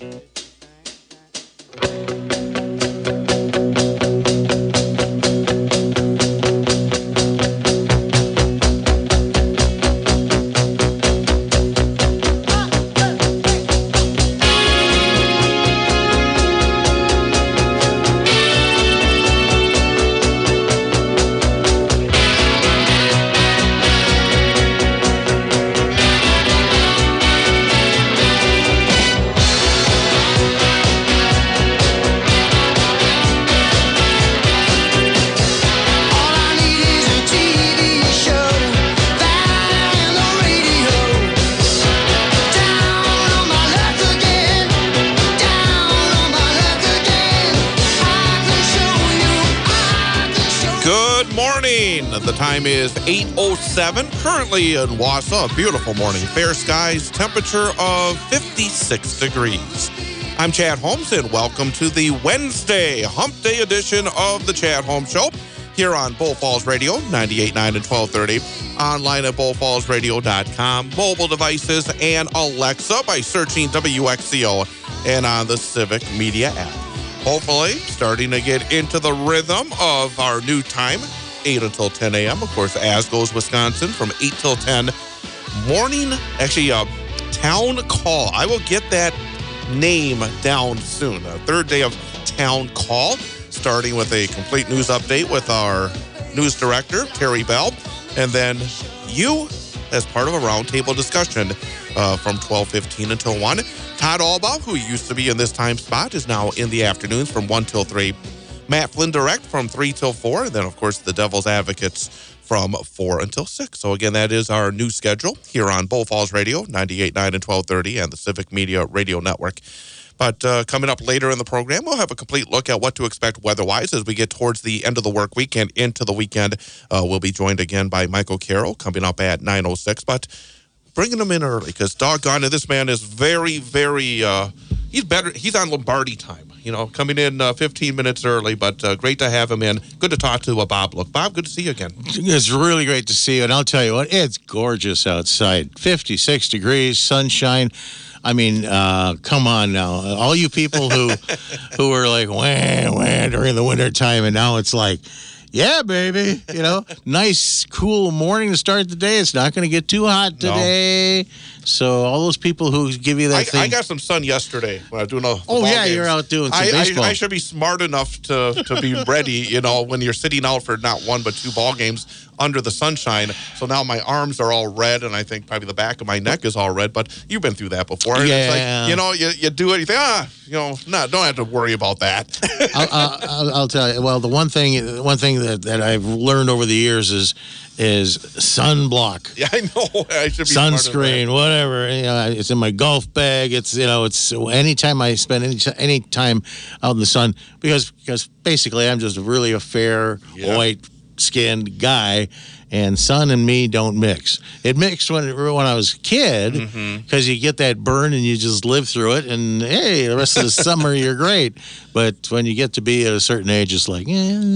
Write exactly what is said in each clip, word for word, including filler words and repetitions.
The time is eight oh seven, currently in Wausau, a beautiful morning. Fair skies, temperature of fifty-six degrees. I'm Chad Holmes, and welcome to the Wednesday Hump Day edition of the Chad Holmes Show here on Bull Falls Radio, ninety-eight point nine and twelve thirty, online at bull falls radio dot com, mobile devices, and Alexa by searching W X C O and on the Civic Media app. Hopefully, starting to get into the rhythm of our new time, eight until ten a.m. Of course, as goes Wisconsin from eight till ten. Morning, actually, uh, Town Call. I will get that name down soon. The third day of Town Call, starting with a complete news update with our news director, Terry Bell. And then you, as part of a roundtable discussion uh, from twelve fifteen until one. Todd Albaugh, who used to be in this time spot, is now in the afternoons from one till three. Matt Flynn Direct from three till four. And then, of course, the Devil's Advocates from four until six. So, again, that is our new schedule here on Bull Falls Radio, ninety-eight point nine and twelve thirty, and the Civic Media Radio Network. But uh, coming up later in the program, we'll have a complete look at what to expect weather-wise as we get towards the end of the work week and into the weekend. Uh, we'll be joined again by Michael Carroll coming up at nine oh six. But bringing him in early because, doggone it, this man is very, very, uh, he's better, he's on Lombardi time. You know, coming in uh, fifteen minutes early, but uh, great to have him in. Good to talk to uh, Bob Look. Bob, good to see you again. It's really great to see you, and I'll tell you what, it's gorgeous outside. fifty-six degrees, sunshine. I mean, uh, come on now. All you people who who were like, wah, wah, during the winter time, and now it's like, yeah, baby. You know, nice, cool morning to start the day. It's not going to get too hot today. No. So all those people who give you that I, thing. I got some sun yesterday when I was doing a Oh, yeah, games. You're out doing some I, baseball. I, I should be smart enough to, to be ready, you know, when you're sitting out for not one but two ball games under the sunshine. So now my arms are all red, and I think probably the back of my neck is all red. But you've been through that before. Yeah. It's like, you know, you, you do it, you think, ah, you know, no, don't have to worry about that. I'll, I'll, I'll tell you. Well, the one thing, one thing that, that I've learned over the years is is sunblock. Yeah, I know. I should be sunscreen, whatever. You know, it's in my golf bag. It's you know, it's anytime I spend any any time out in the sun because because basically I'm just really a fair yeah. white skinned guy. And sun and me don't mix. It mixed when when I was a kid because mm-hmm. you get that burn and you just live through it. And, hey, the rest of the summer, you're great. But when you get to be at a certain age, it's like, eh.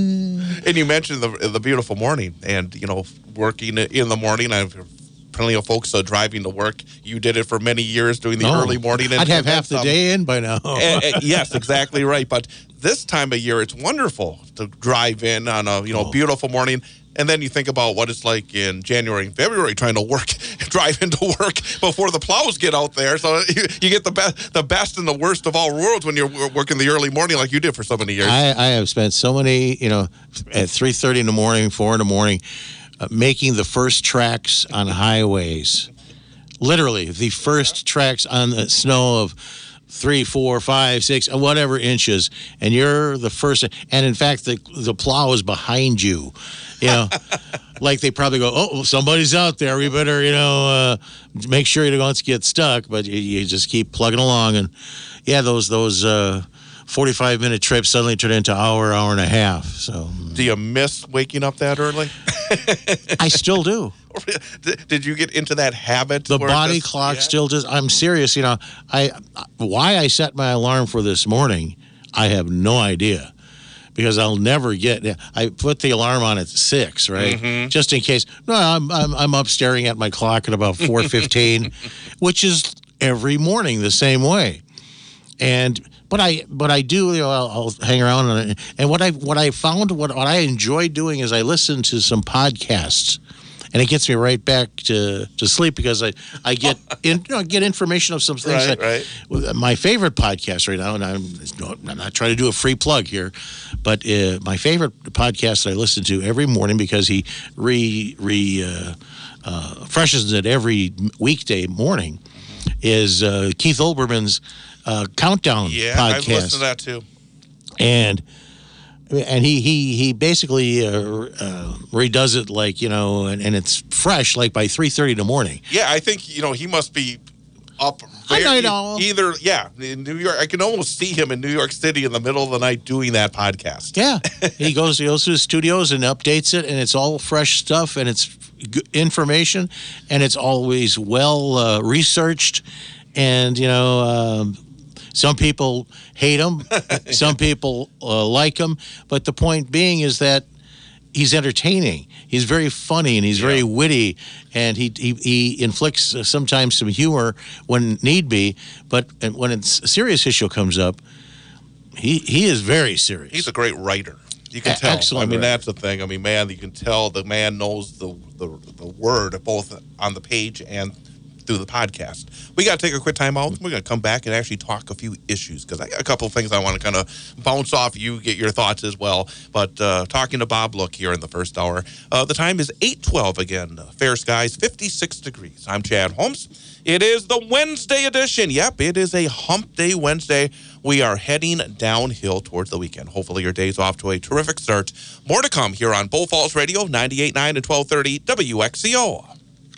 And you mentioned the the beautiful morning and, you know, working in the morning. I've plenty of folks uh, driving to work. You did it for many years doing the oh, early morning. And I'd have half the day in by now. and, and, yes, exactly right. But this time of year, it's wonderful to drive in on a, you know, oh. beautiful morning. And then you think about what it's like in January and February trying to work, drive into work before the plows get out there. So you, you get the best, the best and the worst of all worlds when you're working the early morning like you did for so many years. I, I have spent so many, you know, at three thirty in the morning, four in the morning, uh, making the first tracks on highways. Literally, the first tracks on the snow of three, four, five, six, whatever inches, and you're the first. And in fact, the the plow is behind you. You know, like they probably go, oh, somebody's out there. We better, you know, uh, make sure you don't get stuck. But you, you just keep plugging along, and yeah, those those uh, forty-five minute trips suddenly turn into hour, hour and a half. So, do you miss waking up that early? I still do. Did you get into that habit? The body just, clock yeah. still just. I'm serious. You know, I why I set my alarm for this morning, I have no idea. Because I'll never get. I put the alarm on at six, right? Mm-hmm. Just in case. No, I'm I'm I'm up staring at my clock at about four fifteen, which is every morning the same way. And but I but I do you know I'll, I'll hang around on it. And what I what I found what, what I enjoy doing is I listen to some podcasts, and it gets me right back to, to sleep because I I get in, you know, get information of some things. Right, that, right. My favorite podcast right now, and I'm, I'm not trying to do a free plug here, but uh, my favorite podcast that I listen to every morning because he re re uh, uh, freshens it every weekday morning is uh, Keith Olbermann's uh, Countdown yeah, podcast. I've listened to that too. And and he he he basically uh, uh, redoes it like you know, and, and it's fresh like by three thirty in the morning. Yeah, I think you know he must be up very, I know. either. Yeah, in New York, I can almost see him in New York City in the middle of the night doing that podcast. Yeah, he goes he goes to the studios and updates it, and it's all fresh stuff, and it's g- information, and it's always well uh, researched, and you know. Um, Some people hate him. Some people uh, like him. But the point being is that he's entertaining. He's very funny and he's very yeah. witty. And he, he he inflicts uh, sometimes some humor when need be. But when it's a serious issue comes up, he, he is very serious. He's a great writer. You can a- tell. Excellent I mean, writer. that's the thing. I mean, man, you can tell the man knows the, the, the word both on the page and through the podcast. We got to take a quick time out. We're going to come back and actually talk a few issues because I got a couple of things I want to kind of bounce off you, get your thoughts as well. But uh, talking to Bob Look here in the first hour. Uh, the time is eight twelve again. Fair skies, fifty-six degrees. I'm Chad Holmes. It is the Wednesday edition. Yep, it is a hump day Wednesday. We are heading downhill towards the weekend. Hopefully your day's off to a terrific start. More to come here on Bull Falls Radio, ninety-eight point nine and twelve thirty W X C O.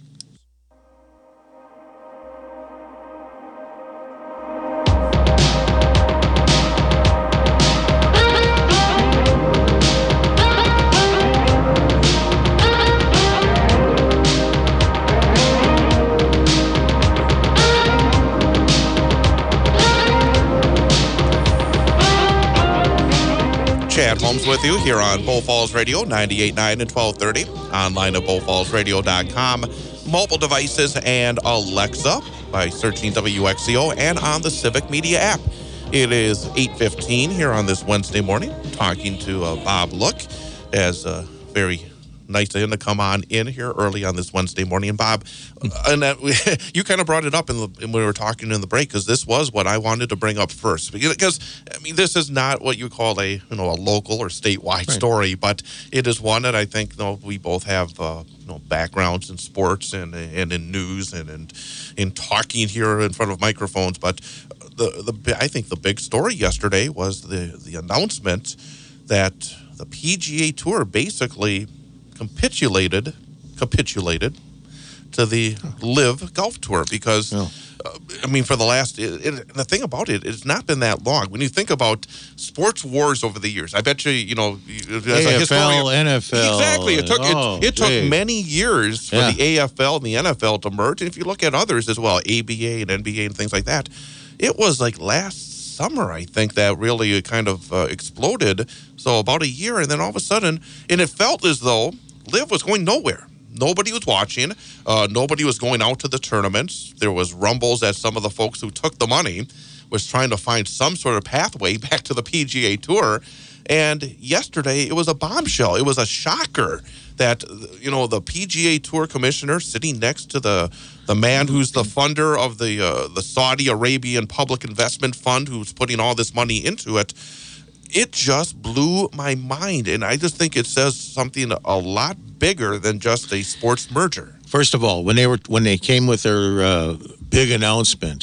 Chad Holmes with you here on Bull Falls Radio, ninety-eight point nine and twelve thirty. Online at bull falls radio dot com. Mobile devices and Alexa by searching W X C O and on the Civic Media app. It is eight fifteen here on this Wednesday morning, talking to uh, Bob Look, as uh, very nice of him to come on in here early on this Wednesday morning. And Bob, uh, and that, you kind of brought it up in the, when we were talking in the break, because this was what I wanted to bring up first. Because, I mean, this is not what you call a, you know, a local or statewide right. story, but it is one that I think, you know, we both have, uh, you know, backgrounds in sports and and in news and in, in talking here in front of microphones. But the the I think the big story yesterday was the, the announcement that the P G A Tour basically capitulated capitulated to the Live Golf Tour because, yeah. uh, I mean, for the last, it, it, the thing about it, it's not been that long. When you think about sports wars over the years, I bet you, you know, as A F L, a historian, N F L. Exactly. It took, oh, it, it took many years for yeah. the A F L and the N F L to merge. And if you look at others as well, A B A and N B A and things like that, it was like last summer, I think, that really kind of uh, exploded. So about a year, and then all of a sudden, and it felt as though Live was going nowhere. Nobody was watching. Uh, nobody was going out to the tournaments. There was rumbles that some of the folks who took the money was trying to find some sort of pathway back to the P G A Tour. And yesterday, it was a bombshell. It was a shocker that, you know, the P G A Tour commissioner sitting next to the the man who's the funder of the uh, the Saudi Arabian Public Investment Fund, who's putting all this money into it. It just blew my mind, and I just think it says something a lot bigger than just a sports merger. First of all, when they were when they came with their uh, big announcement,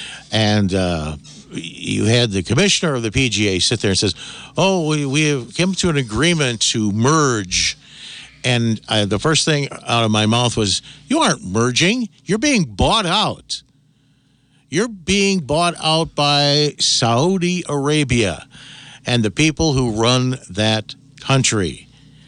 and uh, you had the commissioner of the P G A sit there and says, "Oh, we we have come to an agreement to merge." And I, the first thing out of my mouth was, "You aren't merging. You're being bought out. You're being bought out by Saudi Arabia and the people who run that country."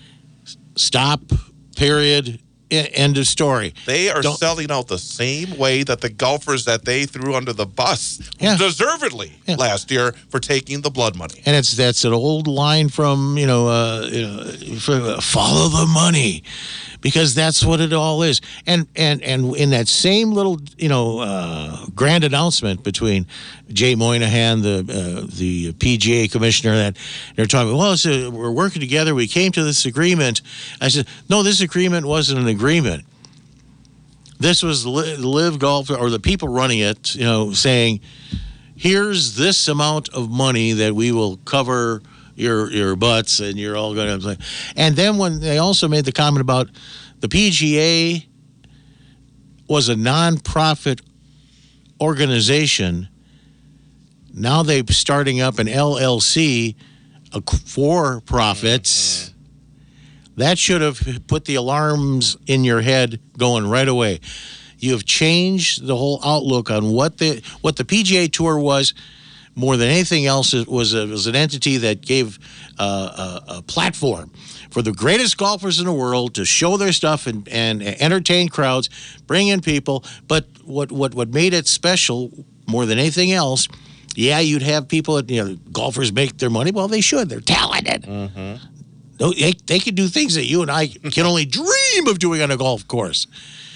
Stop, period, end of story. They are Don't, selling out the same way that the golfers that they threw under the bus, yeah. deservedly, yeah. last year for taking the blood money. And it's that's an old line from, you know, uh, you know for, uh, follow the money. because that's what it all is. And and and in that same little, you know, uh, grand announcement between Jay Moynihan, the uh, the P G A commissioner, that they're talking, well, so we're working together. We came to this agreement. I said, no, this agreement wasn't an agreement. This was Live Golf, or the people running it, you know, saying, here's this amount of money that we will cover your your butts, and you're all going to play. And then when they also made the comment about the P G A was a nonprofit organization, now they're starting up an L L C, a for-profit. Mm-hmm. That should have put the alarms in your head going right away. You have changed the whole outlook on what the what the P G A Tour was. More than anything else, it was, a, it was an entity that gave uh, a, a platform for the greatest golfers in the world to show their stuff and, and entertain crowds, bring in people. But what, what, what made it special more than anything else, yeah, you'd have people, that, you know, golfers make their money. Well, they should. They're talented. Mm-hmm. They, they can do things that you and I can only dream of doing on a golf course.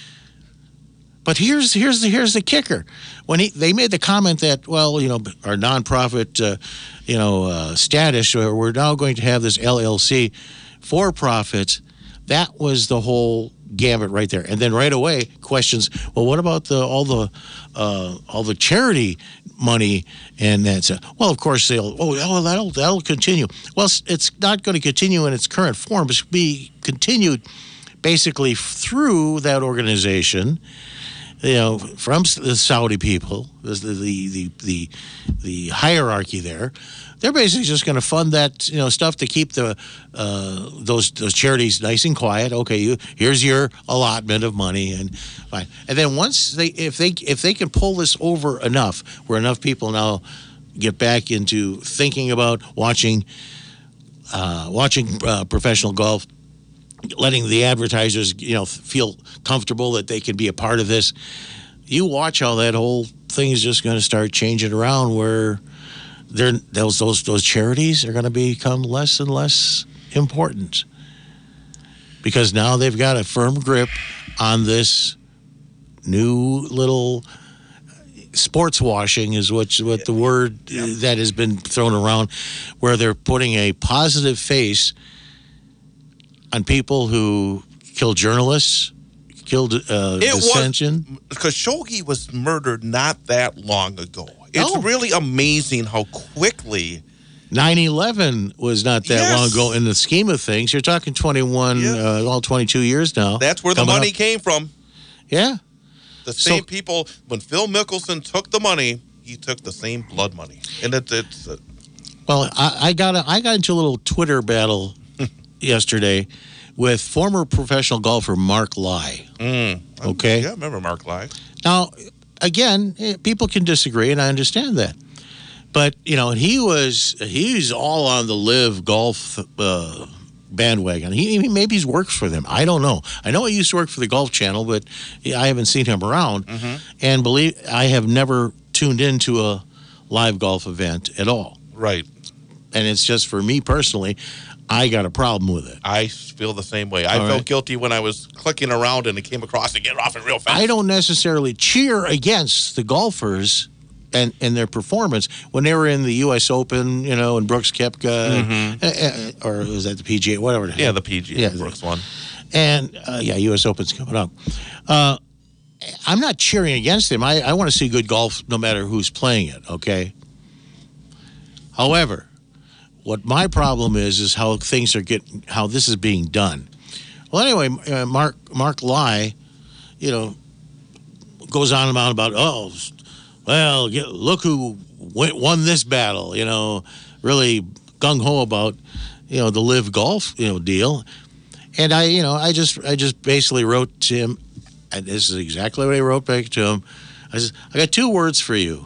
But here's here's the here's the kicker. When he, they made the comment that, well, you know, our nonprofit, uh, you know, uh, status, we're now going to have this L L C for profit. That was the whole gambit right there. And then right away, questions. Well, what about the all the uh, all the charity money? And that's uh, well, of course they'll. Oh, well, that'll that'll continue. Well, it's not going to continue in its current form. It's be continued basically through that organization. You know, from the Saudi people, the the the the, the hierarchy there, they're basically just going to fund that, you know, stuff to keep the uh, those those charities nice and quiet. Okay, you here's your allotment of money, and fine. And then once they if they if they can pull this over enough, where enough people now get back into thinking about watching uh, watching uh, professional golf, letting the advertisers, you know, feel comfortable that they can be a part of this. You watch how that whole thing is just going to start changing around, where they're, those those those charities are going to become less and less important, because now they've got a firm grip on this new little sports washing is what what the word yeah. that has been thrown around, where they're putting a positive face on people who killed journalists, killed uh, dissension. Khashoggi was murdered not that long ago. It's no. really amazing how quickly. nine eleven was not that yes. long ago in the scheme of things. You're talking twenty-one, yes. uh, all twenty-two years now. That's where the money up. came from. Yeah. The same so, people, when Phil Mickelson took the money, he took the same blood money. And it, it's... Uh, well, I, I, got a, I got into a little Twitter battle yesterday with former professional golfer Mark Lai. Mm. Okay? Yeah, I remember Mark Lai. Now, again, people can disagree, and I understand that. But, you know, he was, he's all on the Live Golf uh, bandwagon. He, he maybe he's works for them. I don't know. I know he used to work for the Golf Channel, but I haven't seen him around. Mm-hmm. And believe I have never tuned into a live golf event at all. Right. And it's just for me personally, I got a problem with it. I feel the same way. I All felt right. guilty when I was clicking around and it came across and get off it real fast. I don't necessarily cheer against the golfers and, and their performance when they were in the U S Open, you know, and Brooks Koepka, mm-hmm. uh, uh, or was that the P G A, whatever. Yeah, the P G A, yeah, Brooks one. And, uh, yeah, U S Open's coming up. Uh, I'm not cheering against them. I, I want to see good golf no matter who's playing it, okay? However, what my problem is is how things are getting, how this is being done. Well, anyway, uh, Mark Mark Lai, you know, goes on and on about, oh, well, look who won this battle. You know, really gung ho about, you know, the Live Golf, you know, deal. And I, you know, I just I just basically wrote to him, and this is exactly what I wrote back to him. I said, I got two words for you,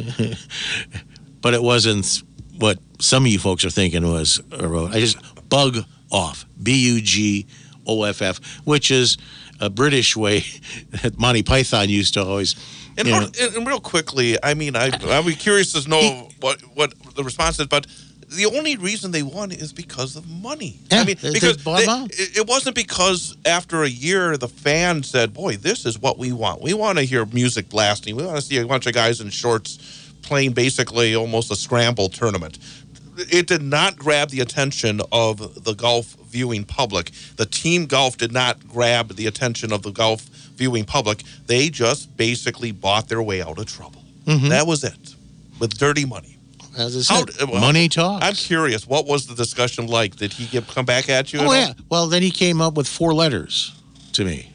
but it wasn't what some of you folks are thinking was I wrote. I just bug off, B U G O F F, which is a British way that Monty Python used to always. And, you and, and real quickly, I mean, I I'd be curious to know he, what what the response is, but the only reason they won is because of money. Yeah, I mean, they- because they bought they- them out. it it wasn't because after a year the fans said, "Boy, this is what we want. We want to hear music blasting. We want to see a bunch of guys in shorts playing basically almost a scramble tournament." It did not grab the attention of the golf viewing public. The team golf did not grab the attention of the golf viewing public. They just basically bought their way out of trouble. Mm-hmm. That was it, with dirty money. As I said, How- well, money talks. I'm curious, what was the discussion like? Did he get, come back at you? at Oh, all? yeah. Well, then he came up with four letters to me.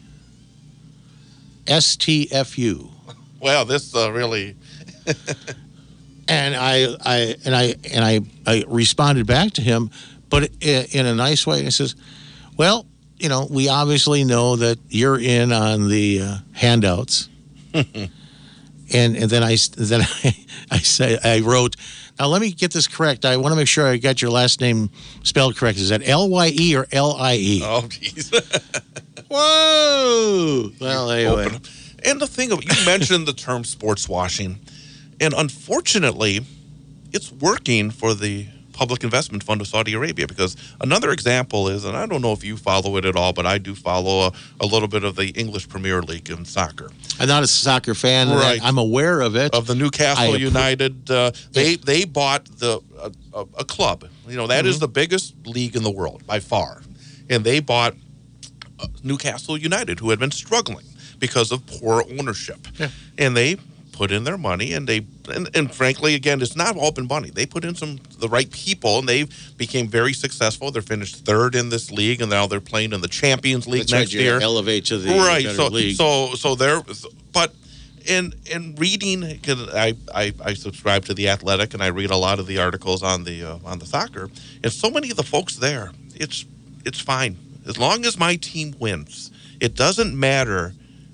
S T F U. Well, this uh, really. And I, I, and I, and I, I responded back to him, but i- in a nice way. I says, "Well, you know, we obviously know that you're in on the uh, handouts." and and then I, s- then I, I say I wrote. Now let me get this correct. I want to make sure I got your last name spelled correct. Is that L Y E or L I E? Oh, jeez. Whoa! Well, anyway. Open. And the thing of, you mentioned the term sports washing, and unfortunately, it's working for the Public Investment Fund of Saudi Arabia, because another example is, and I don't know if you follow it at all, but I do follow a, a little bit of the English Premier League in soccer. I'm not a soccer fan. Right. I'm aware of it. Of the Newcastle I appro- United, uh, they they bought the a, a, a club. You know, that is the biggest league in the world by far, and they bought uh, Newcastle United, who had been struggling because of poor ownership, Yeah. and they put in their money, and they and, and frankly, again, it's not all been money. They put in some the right people, and they became very successful. They're finished third in this league, and now they're playing in the Champions League That's next right, you year. elevate to the right. better So league. so so they're but. In in reading, 'cause I, I I subscribe to the Athletic, and I read a lot of the articles on the uh, on the soccer, and so many of the folks there, it's it's fine as long as my team wins. It doesn't matter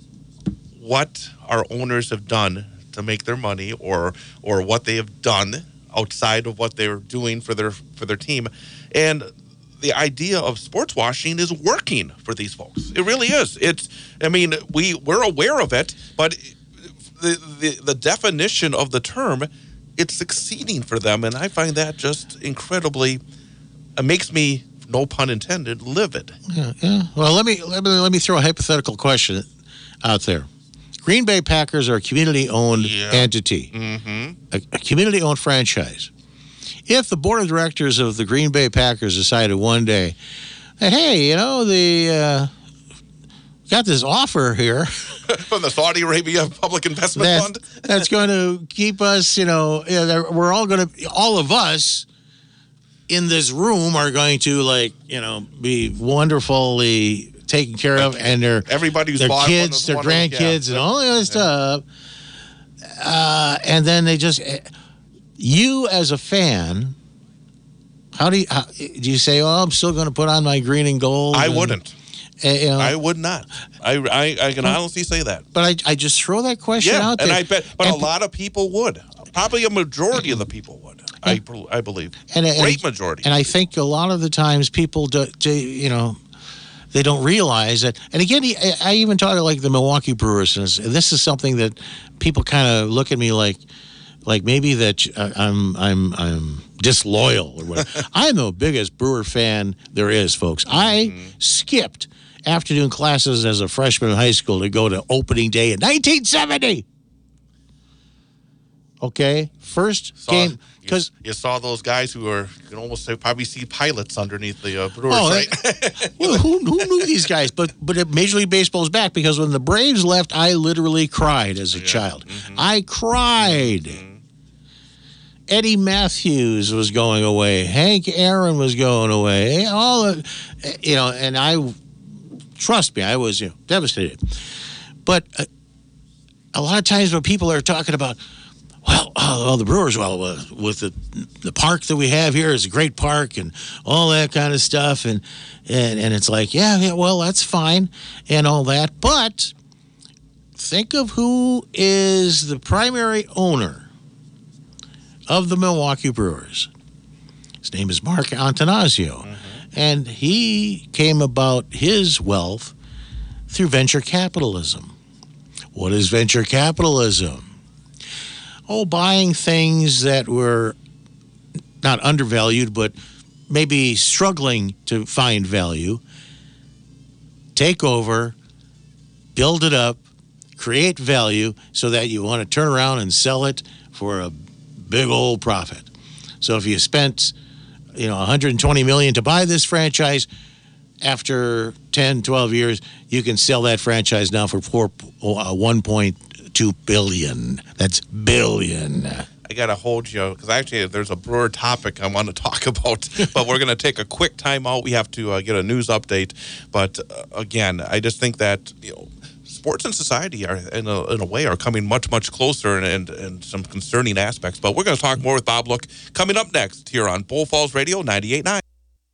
what our owners have done to make their money, or or what they have done outside of what they're doing for their for their team, and the idea of sports washing is working for these folks. It really is. It's I mean we we're aware of it, but the the, the definition of the term, it's succeeding for them, and I find that just incredibly. It makes me, no pun intended, livid. Yeah, yeah. Well, let me let me let me throw a hypothetical question out there. Green Bay Packers are a community-owned Yeah. entity, Mm-hmm. a, a community-owned franchise. If the board of directors of the Green Bay Packers decided one day that, hey, you know, the uh, got this offer here From the Saudi Arabia Public Investment that, Fund. that's going to keep us, you know, yeah, they're- we're all going to, all of us in this room are going to, like, you know, be wonderfully taken care of, and their Everybody who's their bought kids, one their of- one of- grandkids, yeah. and all that other stuff. Uh, and then they just, you as a fan, how do you how, do you say, "Oh, I'm still going to put on my green and gold"? I and, wouldn't. uh, you know, I would not. I, I, I can honestly say that. but I, I just throw that question Yeah, out there. and I bet, but And- a lot of people would. Probably a majority of the people would. I, I believe. and, and, Great majority. And I think a lot of the times people do, do you know, they don't realize that. And again, I, I even talk to like the Milwaukee Brewers, and this is something that people kind of look at me like, like maybe that uh, I'm I'm I'm disloyal or whatever. I'm the biggest Brewer fan there is, folks. I skipped afternoon classes as a freshman in high school to go to opening day in nineteen seventy. Okay, first Saw- game you- because. you, saw those guys who are, you can almost say, probably see pilots underneath the uh, Brewers, Oh, right? Well, who, who knew these guys? But but Major League Baseball's back, because when the Braves left, I literally cried as a child. I cried. Eddie Matthews was going away. Hank Aaron was going away. All the, you know, and I, trust me, I was, you know, devastated. But uh, a lot of times when people are talking about, well, oh, well, the Brewers, well, uh, with the the park that we have here is a great park and all that kind of stuff, and and and it's like, yeah, yeah, well, that's fine and all that, but think of who is the primary owner of the Milwaukee Brewers. His name is Mark Antanasio, mm-hmm. and he came about his wealth through venture capitalism. What is venture capitalism? Oh, buying things that were not undervalued, but maybe struggling to find value. Take over, build it up, create value so that you want to turn around and sell it for a big old profit. So if you spent, you know, one hundred twenty million dollars to buy this franchise, after ten, twelve years, you can sell that franchise now for four, uh, one point two billion dollars. That's billion. I got to hold you because actually there's a Brewer topic I want to talk about, but we're going to take a quick time out. We have to uh, get a news update. But uh, again, I just think that, you know, sports and society are, in a, in a way, are coming much, much closer and, and, and some concerning aspects. But we're going to talk more with Bob Look coming up next here on Bull Falls Radio ninety-eight point nine.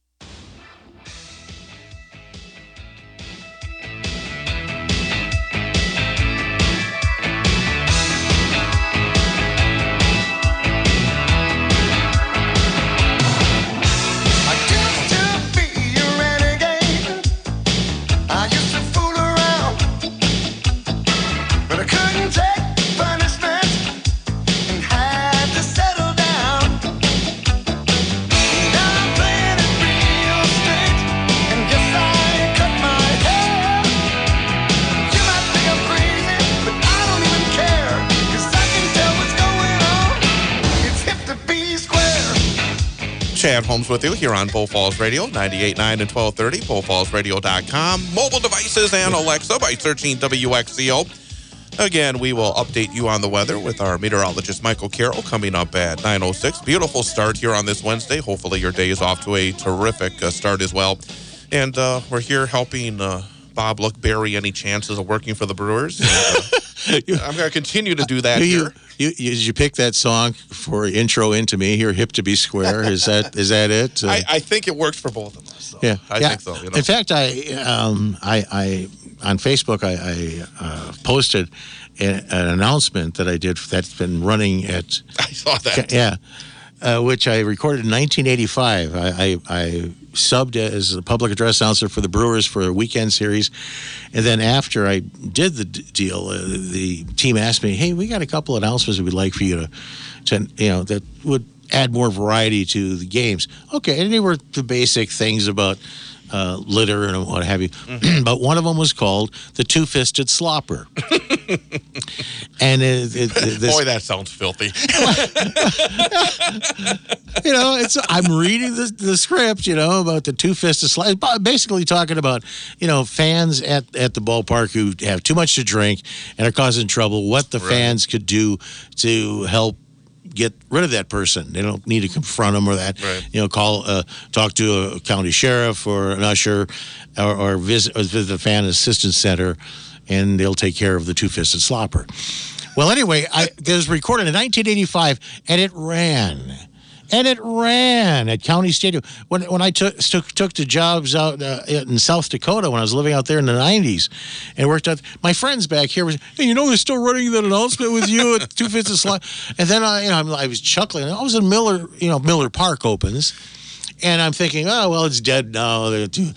Chad Holmes with you here on Bull Falls Radio, ninety-eight point nine and twelve thirty, bull falls radio dot com. Mobile devices and Alexa by searching W X C O. Again, we will update you on the weather with our meteorologist, Michael Carroll, coming up at nine oh six. Beautiful start here on this Wednesday. Hopefully your day is off to a terrific uh, start as well. And uh, we're here helping uh, Bob Look bury any chances of working for the Brewers. And, uh, I'm going to continue to do that you, here. You, you, did you pick that song for intro into me here, Hip to Be Square? Is that is that it? Uh, I, I think it works for both of us. So yeah, I yeah. think so. You know? In fact, I, um, I, I on Facebook, I, I uh, posted an, an announcement that I did that's been running at. I saw that. Yeah, uh, which I recorded in nineteen eighty-five. I, I, I subbed as a public address announcer for the Brewers for a weekend series. And then after I did the d- deal, uh, the team asked me, hey, we got a couple of announcements we'd like for you to, to, you know, that would add more variety to the games. Okay, and they were the basic things about uh, litter and what have you. Mm-hmm. But one of them was called the Two-Fisted Slopper. And it, it, it, this, boy, that sounds filthy. You know, it's I'm reading the, the script, you know, about the two-fisted slide, basically talking about, you know, fans at, at the ballpark who have too much to drink and are causing trouble, what the right. fans could do to help get rid of that person. They don't need to confront them or that. Right. You know, call, uh, talk to a county sheriff or an usher or, or visit, or visit the fan assistance center, and they'll take care of the two-fisted slopper. Well, anyway, I, it was recorded in nineteen eighty-five, and it ran. And it ran at County Stadium. When when I took took, took the jobs out uh, in South Dakota when I was living out there in the nineties and worked out, my friends back here was, hey, you know, they're still running that announcement with you at Two-Fisted Slopper. And then I, you know, I was chuckling. I was in Miller, you know, Miller Park opens, and I'm thinking, oh, well, it's dead now.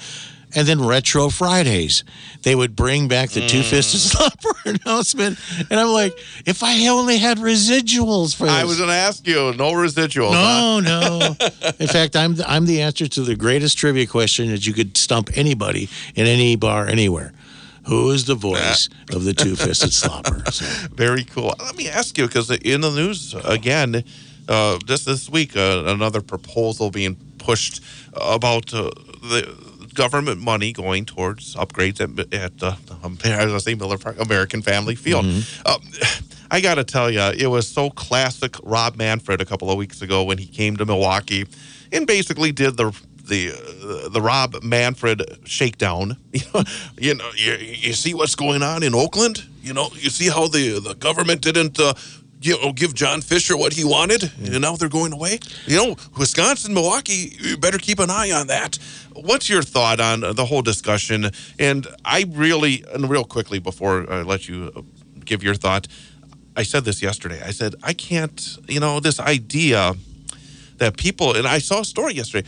And then Retro Fridays, they would bring back the mm. Two-Fisted Slopper announcement. And I'm like, if I only had residuals for this. I was going to ask you, no residuals. No, huh? no. In fact, I'm the, I'm the answer to the greatest trivia question that you could stump anybody in any bar anywhere. Who is the voice of the Two-Fisted Slopper? So. Very cool. Let me ask you, because in the news, again, uh, just this week, uh, another proposal being pushed about uh, the government money going towards upgrades at, at uh, um, as I say, Miller Park, American Family Field. Mm-hmm. Um, I got to tell you, it was so classic Rob Manfred a couple of weeks ago when he came to Milwaukee and basically did the the uh, the Rob Manfred shakedown. You know, you know, you, you see what's going on in Oakland. You know, you see how the the government didn't. Uh, You know, give John Fisher what he wanted, and now they're going away. You know, Wisconsin, Milwaukee, you better keep an eye on that. What's your thought on the whole discussion? And I really, and real quickly before I let you give your thought, I said this yesterday. I said, I can't, you know, this idea that people, and I saw a story yesterday,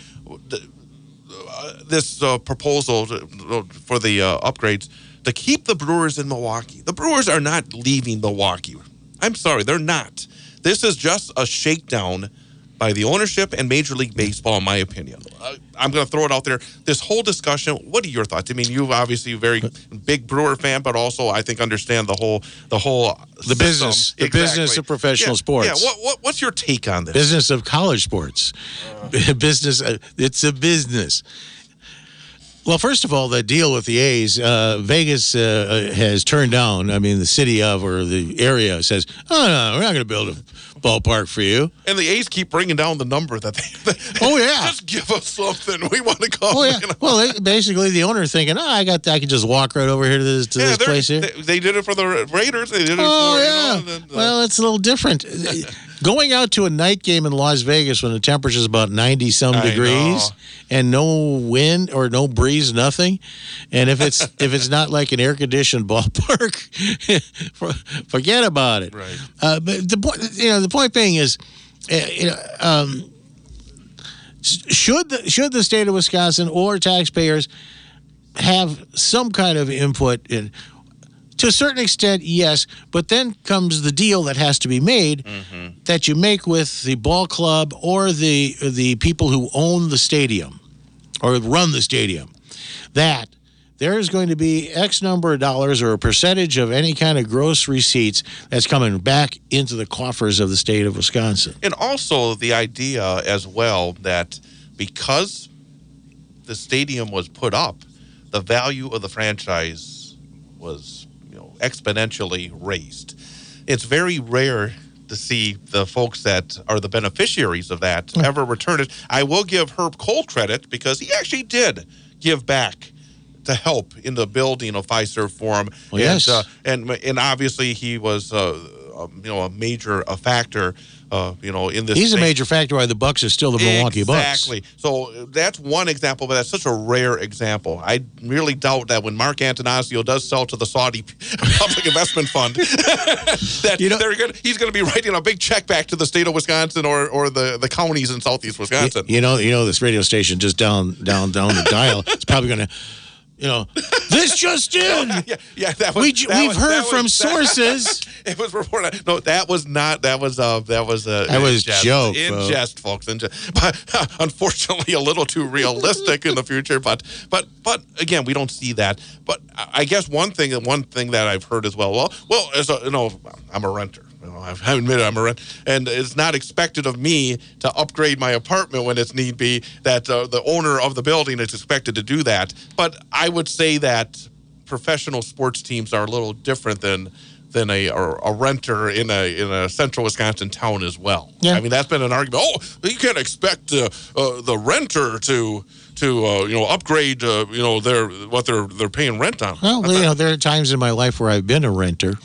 this uh, proposal for the uh, upgrades to keep the Brewers in Milwaukee. The Brewers are not leaving Milwaukee. I'm sorry, they're not. This is just a shakedown by the ownership and Major League Baseball, in my opinion. Uh, I'm going to throw it out there. This whole discussion, what are your thoughts? I mean, you obviously a very big Brewer fan, but also I think understand the whole the whole the system. business, the exactly. business of professional yeah, sports. Yeah. What, what what's your take on this? Business of college sports. Uh, business. Uh, it's a business. Well, first of all, the deal with the A's, uh, Vegas uh, has turned down. I mean, the city of or the area says, "Oh no, we're not going to build a ballpark for you." And the A's keep bringing down the number that they. Oh yeah, just give us something. We want to go. Oh yeah. You know? Well, they, basically, the owner thinking, "Oh, I got, I can just walk right over here to this, to yeah, this place here." They, they did it for the Raiders. They did it oh for. yeah. You know, and, uh, well, it's a little different. Going out to a night game in Las Vegas when the temperature is about ninety some I degrees know. and no wind or no breeze, nothing, and if it's if it's not like an air conditioned ballpark, forget about it. Right. Uh, but the point, you know, the point being is, uh, you know, um, should the should the state of Wisconsin or taxpayers have some kind of input in? To a certain extent, yes, but then comes the deal that has to be made mm-hmm. that you make with the ball club or the the people who own the stadium or run the stadium, that there is going to be X number of dollars or a percentage of any kind of gross receipts that's coming back into the coffers of the state of Wisconsin. And also the idea as well that because the stadium was put up, the value of the franchise was exponentially raised. It's very rare to see the folks that are the beneficiaries of that mm. ever return it. I will give Herb Cole credit because he actually did give back to help in the building of Fiserv Forum. Well, and, yes. uh, and and obviously he was uh, uh, you know a major a factor uh, you know in this. He's thing. a major factor why the Bucks are still the Milwaukee exactly. Bucks. Exactly. So that's one example, but that's such a rare example. I really doubt that when Mark Antanasio does sell to the Saudi Public Investment Fund, that you know, they're gonna, he's going to be writing a big check back to the state of Wisconsin or, or the, the counties in southeast Wisconsin. You, you know, you know this radio station just down down down the dial. It's probably going to. You know, this just in. yeah, yeah, that was, we, that we've was, heard that from was, sources. It was reported. No, that was not. That was. Uh, that was a. That was jest, joke. In folks. jest, folks. In jest. But uh, unfortunately, a little too realistic in the future. But but but again, we don't see that. But I guess one thing. One thing that I've heard as well. Well, well, as a, you know, I'm a renter. You know, I admit I'm a rent, and it's not expected of me to upgrade my apartment when it's need be. That uh, the owner of the building is expected to do that. But I would say that professional sports teams are a little different than than a a renter in a in a central Wisconsin town as well. Yeah. I mean that's been an argument. Oh, you can't expect uh, uh, the renter to to uh, you know upgrade uh, you know their what they're they're paying rent on. Well, you know there are times in my life where I've been a renter.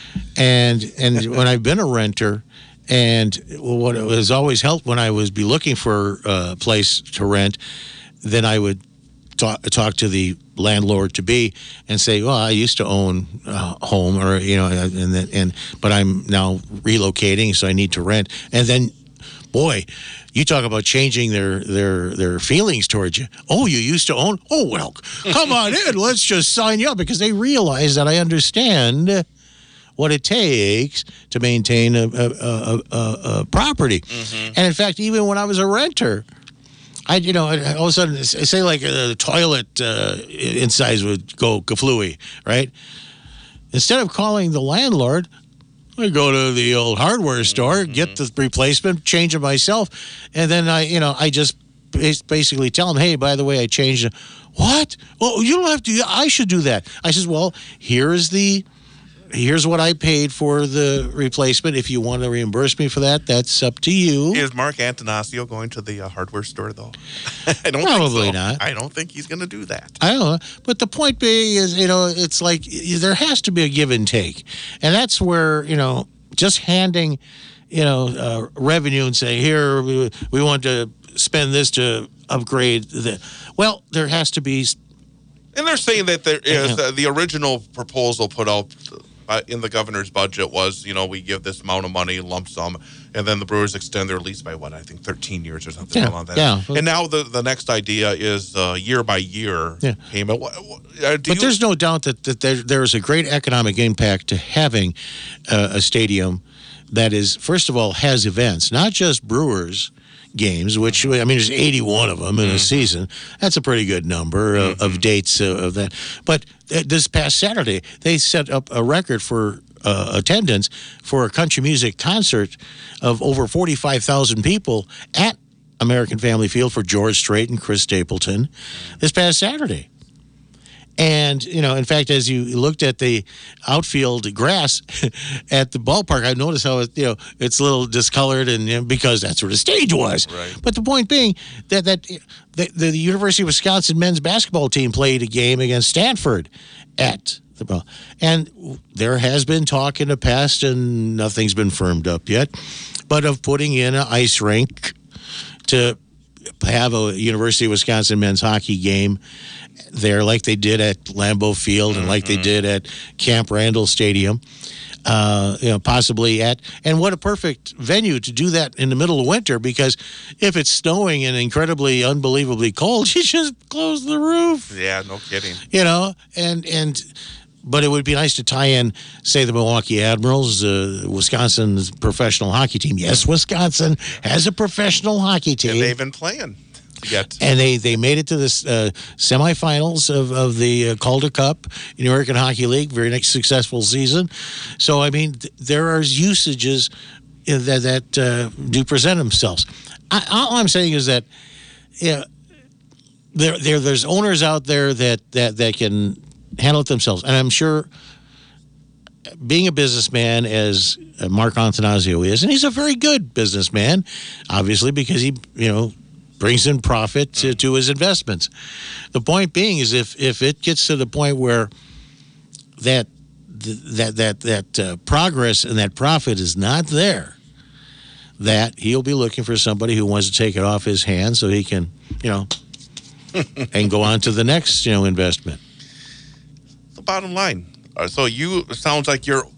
And and when I've been a renter, and what has always helped when I was be looking for a place to rent, then I would talk, talk to the landlord to be and say, well, I used to own a home, or you know, and then, and but I'm now relocating, so I need to rent. And then, boy, you talk about changing their their their feelings towards you. Oh, you used to own? Oh, well, come on in. Let's just sign you up because they realize that I understand what it takes to maintain a, a, a, a, a property. Mm-hmm. And in fact, even when I was a renter, I, you know, all of a sudden, say like the toilet uh, insides would go kaflooey, right? Instead of calling the landlord, I go to the old hardware store, mm-hmm. get the replacement, change it myself, and then I, you know, I just basically tell them, hey, by the way, I changed it. What? Well, you don't have to. I should do that. I says, well, here's the. Here's what I paid for the replacement. If you want to reimburse me for that, that's up to you. Is Mark Antanasio going to the uh, hardware store, though? I don't Probably think so. not. I don't think he's going to do that. I don't know. But the point being is, you know, it's like there has to be a give and take. And that's where, you know, just handing, you know, uh, revenue and saying, here, we, we want to spend this to upgrade the. Well, there has to be. And they're saying that there is yeah. uh, the original proposal put out uh, in the governor's budget was, you know, we give this amount of money, lump sum, and then the Brewers extend their lease by what, I think thirteen years or something yeah, along that. Yeah. And now the, the next idea is uh, year by year yeah. payment. What, what, uh, but you, there's no doubt that, that there, there is a great economic impact to having uh, a stadium that is, first of all, has events, not just Brewers, games, which, I mean, there's eighty-one of them in a Mm-hmm. season. That's a pretty good number of, Mm-hmm. of dates uh, of that. But uh, this past Saturday, they set up a record for uh, attendance for a country music concert of over forty-five thousand people at American Family Field for George Strait and Chris Stapleton this past Saturday. And, you know, in fact, as you looked at the outfield grass at the ballpark, I noticed how, it, you know, it's a little discolored, and you know, because that's where the stage was. Right. But the point being that, that the, the University of Wisconsin men's basketball team played a game against Stanford at the ball. And there has been talk in the past, and nothing's been firmed up yet, but of putting in an ice rink to have a University of Wisconsin men's hockey game there, like they did at Lambeau Field and like they did at Camp Randall Stadium, uh, you know, possibly at, and what a perfect venue to do that in the middle of winter, because if it's snowing and incredibly, unbelievably cold, you just close the roof. Yeah, no kidding. You know, and, and, but it would be nice to tie in, say, the Milwaukee Admirals, uh, Wisconsin's professional hockey team. Yes, Wisconsin has a professional hockey team. And they've been playing yet. And they, they made it to the uh, semifinals of, of the uh, Calder Cup in the American Hockey League. Very next successful season. So, I mean, th- there are usages that, that uh, do present themselves. I, all I'm saying is that, yeah, there, there there's owners out there that, that, that can handle it themselves. And I'm sure, being a businessman as Mark Antanasio is, and he's a very good businessman, obviously, because he, you know, brings in profit to, to his investments. The point being is, if if it gets to the point where that that that that uh, progress and that profit is not there, that he'll be looking for somebody who wants to take it off his hands so he can, you know, and go on to the next, you know, investment. The bottom line. Uh, so you, it sounds like you're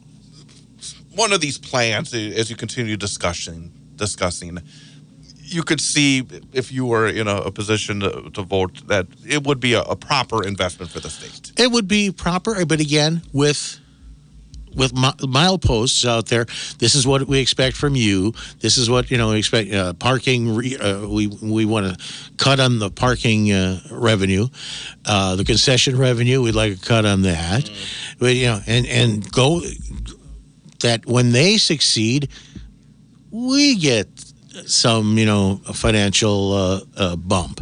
one of these plans, uh, as you continue discussing discussing. You could see, if you were in a, a position to, to vote, that it would be a, a proper investment for the state. It would be proper, but again, with with mileposts out there. This is what we expect from you. This is what, you know, we expect. Uh, parking. Re, uh, we we want to cut on the parking uh, revenue, uh, the concession revenue. We'd like a cut on that. Mm. But, you know, and and go that when they succeed, we get some, you know, financial uh, uh, bump.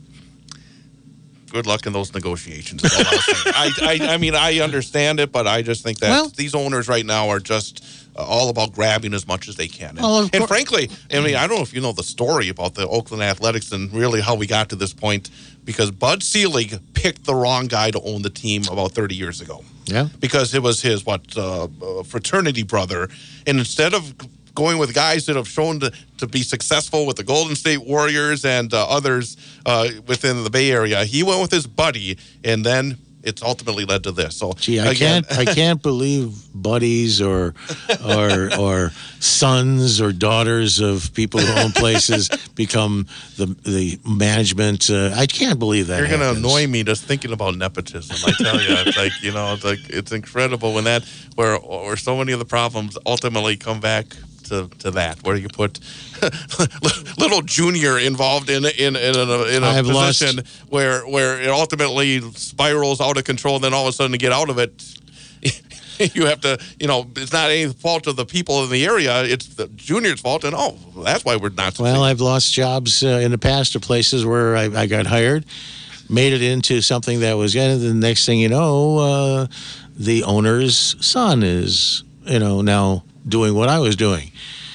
Good luck in those negotiations. Is all I'll say. I, I, I mean, I understand it, but I just think that Well- these owners right now are just uh, all about grabbing as much as they can. And, Well, of and cour- frankly, I mean, I don't know if you know the story about the Oakland Athletics and really how we got to this point, because Bud Selig picked the wrong guy to own the team about thirty years ago. Yeah. Because it was his, what, uh, uh, fraternity brother. And instead of going with guys that have shown to, to be successful with the Golden State Warriors and uh, others uh, within the Bay Area, he went with his buddy, and then it's ultimately led to this. So, Gee, I again, can't I can't believe buddies or or or sons or daughters of people who own places become the the management. Uh, I can't believe that. You're going to happens. annoy me just thinking about nepotism. I tell you, it's like, you know, it's like it's incredible when that where where so many of the problems ultimately come back to, to that, where you put little Junior involved in in in a, in a I've position lost- where where it ultimately spirals out of control, and then all of a sudden to get out of it, you have to, you know, it's not any fault of the people in the area, it's the Junior's fault, and oh, that's why we're not. Well, I've lost jobs uh, in the past to places where I, I got hired, made it into something that was, and the next thing you know, uh, the owner's son is, you know, now doing what I was doing.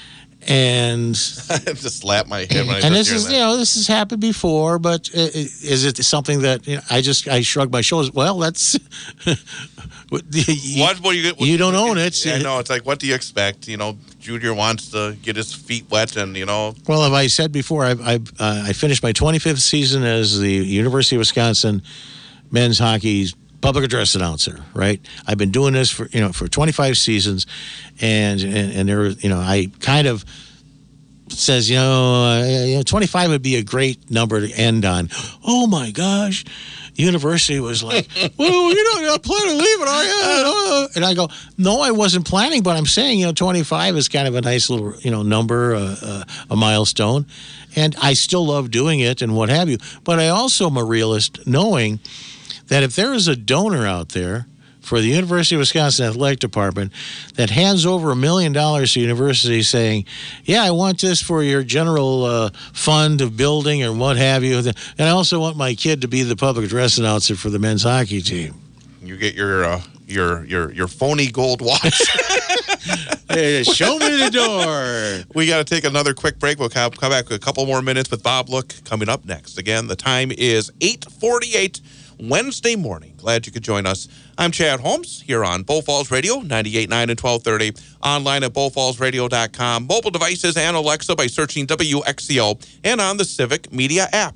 And just slap my head when I and just this hear is, that. you know, this has happened before, but i- i- is it something that, you know, I just I shrug my shoulders? Well, that's what you, What, what do you, what, you don't own it. Yeah, no, it's like, what do you expect? You know, Junior wants to get his feet wet, and you know, Well, as I said before, I I, uh, I finished my twenty-fifth season as the University of Wisconsin men's hockey's public address announcer. Right, I've been doing this for you know for twenty-five seasons, and and, and there you know I kind of says you know, uh, you know twenty-five would be a great number to end on. Oh my gosh. university was like, well, you're not planning on leaving, are you? And I go, no, I wasn't planning, but I'm saying, you know, twenty-five is kind of a nice little, you know, number, uh, uh, a milestone. And I still love doing it and what have you. But I also am a realist, knowing that if there is a donor out there for the University of Wisconsin Athletic Department that hands over a million dollars to the university saying, yeah, I want this for your general uh, fund of building or what have you. And I also want my kid to be the public address announcer for the men's hockey team. You get your uh, your your your phony gold watch. Hey, show me the door. We got to take another quick break. We'll come back with a couple more minutes with Bob Look coming up next. Again, the time is eight forty-eight Wednesday morning. Glad you could join us. I'm Chad Holmes here on Bow Falls Radio, ninety-eight point nine and twelve thirty. Online at bow falls radio dot com. Mobile devices and Alexa by searching W X C O and on the Civic Media app.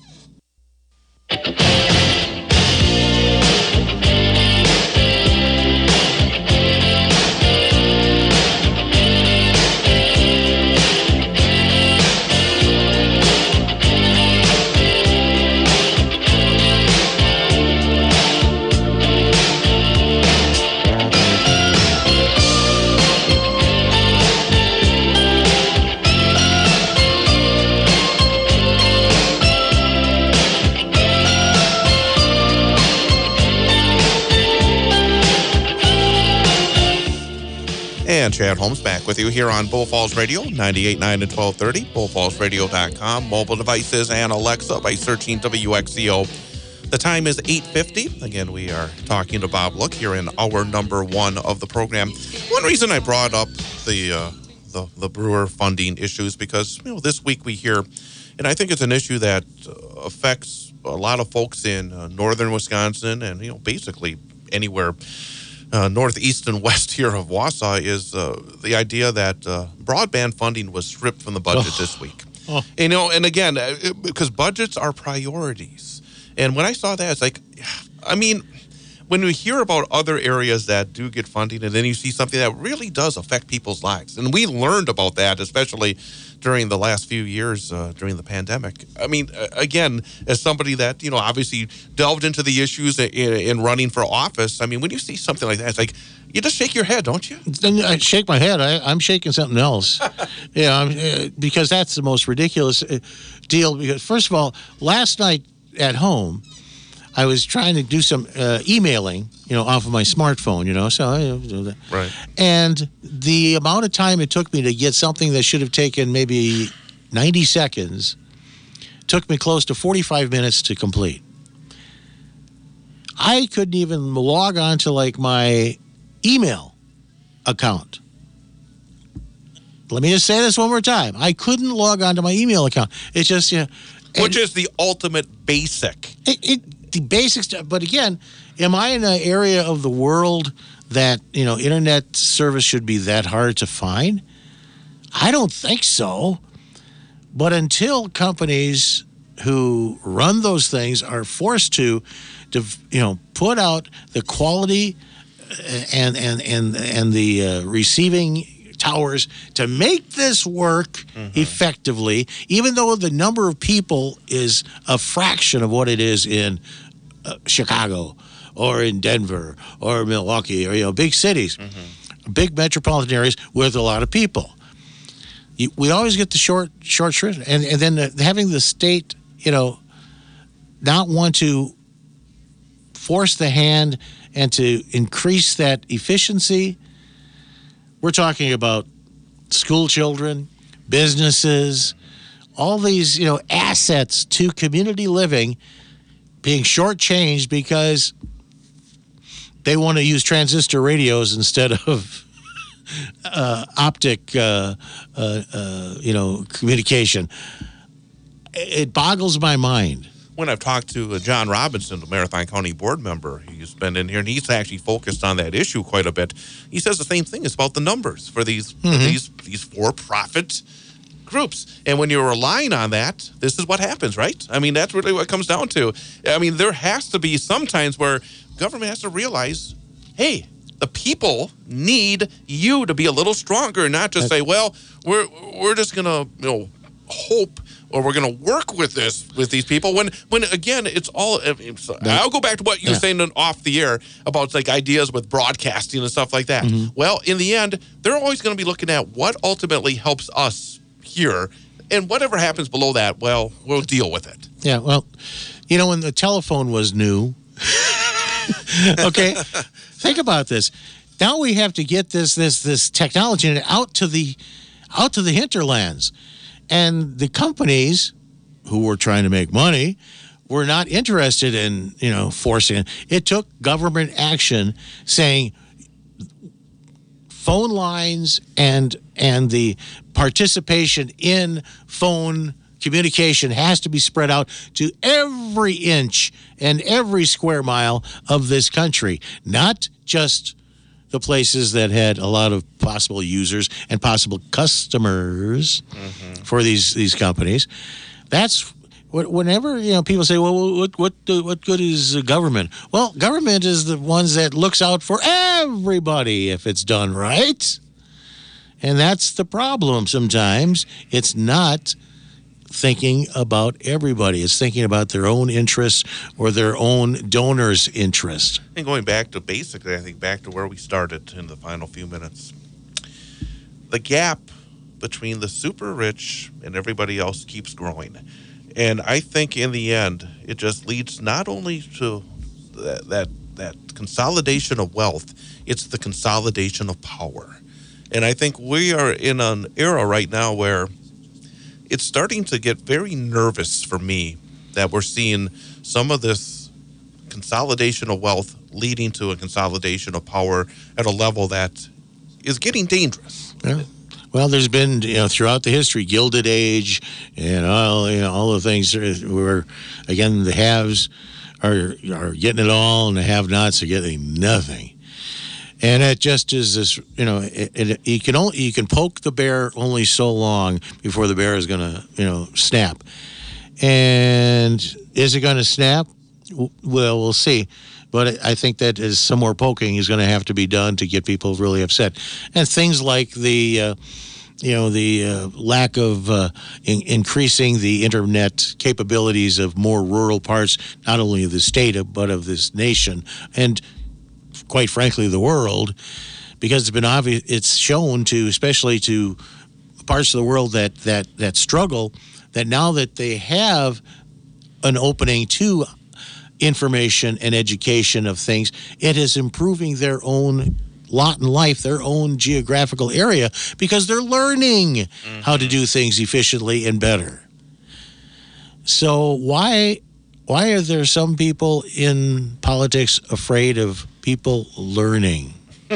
And Chad Holmes back with you here on Bow Falls Radio, ninety-eight point nine and twelve thirty, bow falls radio dot com, mobile devices and Alexa by searching W X C O. The time is eight fifty. Again, we are talking to Bob Look here in hour number one of the program. One reason I brought up the, uh, the, the brewer funding issues because, you know, this week we hear, and I think it's an issue that uh, affects a lot of folks in uh, northern Wisconsin and, you know, basically anywhere Uh, northeast and west here of Wausau, is uh, the idea that uh, broadband funding was stripped from the budget oh. this week. Oh. You know, and again, it, because budgets are priorities. And when I saw that, it's like, I mean, when we hear about other areas that do get funding, and then you see something that really does affect people's lives, and we learned about that, especially during the last few years uh, during the pandemic. I mean, again, as somebody that, you know, obviously delved into the issues in, in running for office, I mean, when you see something like that, it's like, you just shake your head, don't you? Then I shake my head. I, I'm shaking something else. yeah, I'm, uh, because that's the most ridiculous uh, deal. Because first of all, last night at home, I was trying to do some uh, emailing, you know, off of my smartphone, you know, so I do that. Right. And the amount of time it took me to get something that should have taken maybe ninety seconds took me close to forty-five minutes to complete. I couldn't even log on to like my email account. Let me just say this one more time. I couldn't log on to my email account. It's just, you know. Which is the ultimate basic. It, it the basic stuff. But again, am I in an area of the world that, you know, internet service should be that hard to find? I don't think so. But until companies who run those things are forced to, to you know, put out the quality and and and and the uh, receiving towers to make this work mm-hmm. effectively, even though the number of people is a fraction of what it is in uh, Chicago or in Denver or Milwaukee or, you know, big cities, mm-hmm. big metropolitan areas with a lot of people. You, we always get the short, short shrift. And, and then the, having the state, you know, not want to force the hand and to increase that efficiency. We're talking about school children, businesses, all these, you know, assets to community living being shortchanged because they want to use transistor radios instead of uh, optic, uh, uh, uh, you know, communication. It boggles my mind. When I've talked to uh, John Robinson, the Marathon County board member, he's been in here and he's actually focused on that issue quite a bit. He says the same thing. It's about the numbers for these mm-hmm. for these these for-profit groups. And when you're relying on that, this is what happens, right? I mean, that's really what it comes down to. I mean, there has to be some times where government has to realize, hey, the people need you to be a little stronger and not just say, well, we're we're just going to, you know, hope or we're going to work with this with these people when when again it's all I'll go back to what you were yeah. saying off the air about like ideas with broadcasting and stuff like that. Mm-hmm. Well, in the end, they're always going to be looking at what ultimately helps us here, and whatever happens below that, well, we'll deal with it. Yeah, well, you know, when the telephone was new, okay, think about this. Now we have to get this this this technology out to the out to the hinterlands. And the companies who were trying to make money were not interested in, you know, forcing it. It took government action saying phone lines and and the participation in phone communication has to be spread out to every inch and every square mile of this country, not just the places that had a lot of possible users and possible customers mm-hmm. for these these companies. That's what, whenever you know people say, "Well, what what what good is government?" Well, government is the ones that looks out for everybody if it's done right, and that's the problem. Sometimes it's not thinking about everybody. It's thinking about their own interests or their own donors' interest. And going back to basically, I think back to where we started in the final few minutes. The gap between the super rich and everybody else keeps growing. And I think in the end, it just leads not only to that that, that consolidation of wealth, it's the consolidation of power. And I think we are in an era right now where it's starting to get very nervous for me that we're seeing some of this consolidation of wealth leading to a consolidation of power at a level that is getting dangerous. Yeah. Well, there's been, you know, throughout the history, Gilded Age and all, you know, all the things where, again, the haves are are getting it all and the have-nots are getting nothing. And it just is this, you know, it, it, you can only you can poke the bear only so long before the bear is going to, you know, snap. And is it going to snap? Well, we'll see. But I think that is some more poking is going to have to be done to get people really upset. And things like the, uh, you know, the uh, lack of uh, in- increasing the internet capabilities of more rural parts, not only of the state but of this nation, and quite frankly, the world, because it's been obvious, it's shown to, especially to parts of the world that, that, that struggle, that now that they have an opening to information and education of things, it is improving their own lot in life, their own geographical area, because they're learning mm-hmm. how to do things efficiently and better. So why why are there some people in politics afraid of people learning?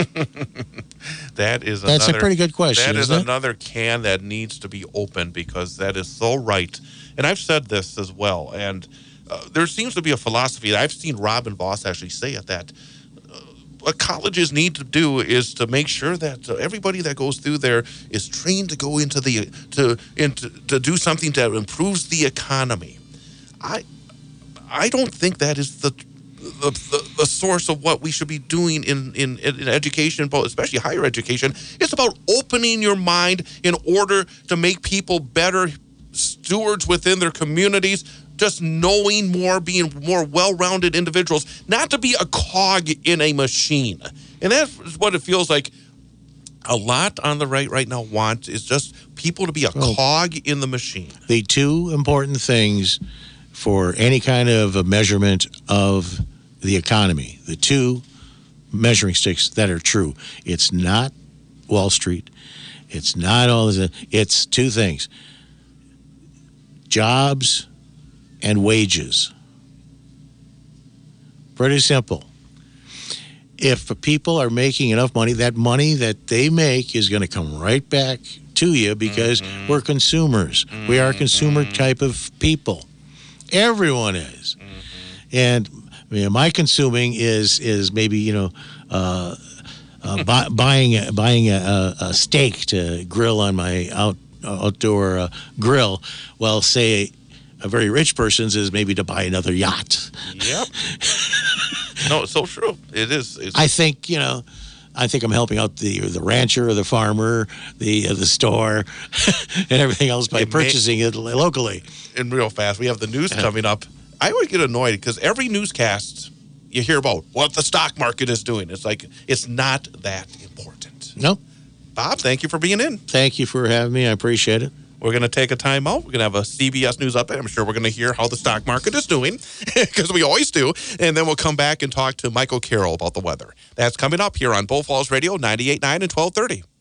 That is That's another, a pretty good question. That is isn't another it? can that needs to be opened, because that is so right. And I've said this as well. And uh, there seems to be a philosophy. I've seen Robin Voss actually say it, that uh, what colleges need to do is to make sure that uh, everybody that goes through there is trained to go into the to into to do something that improves the economy. I I don't think that is the The, the, the source of what we should be doing in, in, in education, especially higher education. It's about opening your mind in order to make people better stewards within their communities, just knowing more, being more well-rounded individuals, not to be a cog in a machine. And that's what it feels like a lot on the right right now want, is just people to be a oh. cog in the machine. The two important things for any kind of a measurement of the economy, the two measuring sticks that are true. It's not Wall Street. It's not all this. It's two things: jobs and wages. Pretty simple. If people are making enough money, that money that they make is going to come right back to you, because mm-hmm. we're consumers. Mm-hmm. We are a consumer type of people. Everyone is. Mm-hmm. And I mean, my consuming is is maybe, you know, uh, uh, buy, buying a, buying a, a steak to grill on my out outdoor uh, grill. Well, say a very rich person's is maybe to buy another yacht. Yep. No, it's so true. It is. It's- I think, you know, I think I'm helping out the the rancher or the farmer, the uh, the store, and everything else by It may- purchasing it locally. And real fast, we have the news coming up. I always get annoyed because every newscast you hear about what the stock market is doing. It's like, it's not that important. No, Bob, thank you for being in. thank you for having me. I appreciate it. We're going to take a time out. We're going to have a C B S News update. I'm sure we're going to hear how the stock market is doing, because we always do. And then we'll come back and talk to Michael Carroll about the weather. That's coming up here on Bull Falls Radio, ninety-eight point nine and twelve thirty.